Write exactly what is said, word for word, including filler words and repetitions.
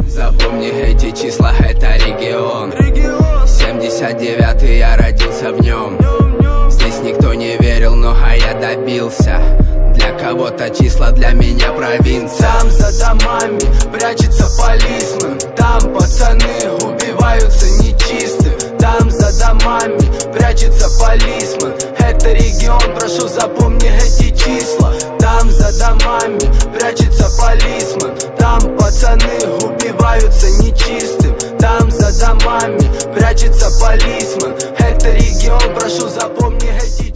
Запомни эти числа, это регион. Семьдесят девятый, я родился в нем. Здесь никто не верил, но а я добился. Для кого-то числа, для меня провинция. Там за домами прячется полисмен. Там пацаны убиваются нечистым. Там за домами прячется полисмен. Это регион, прошу, запомни эти числа. Там за домами прячется полисмен. Там пацаны убиваются нечистым. Там за домами прячется полисмен. Это регион, прошу, запомни эти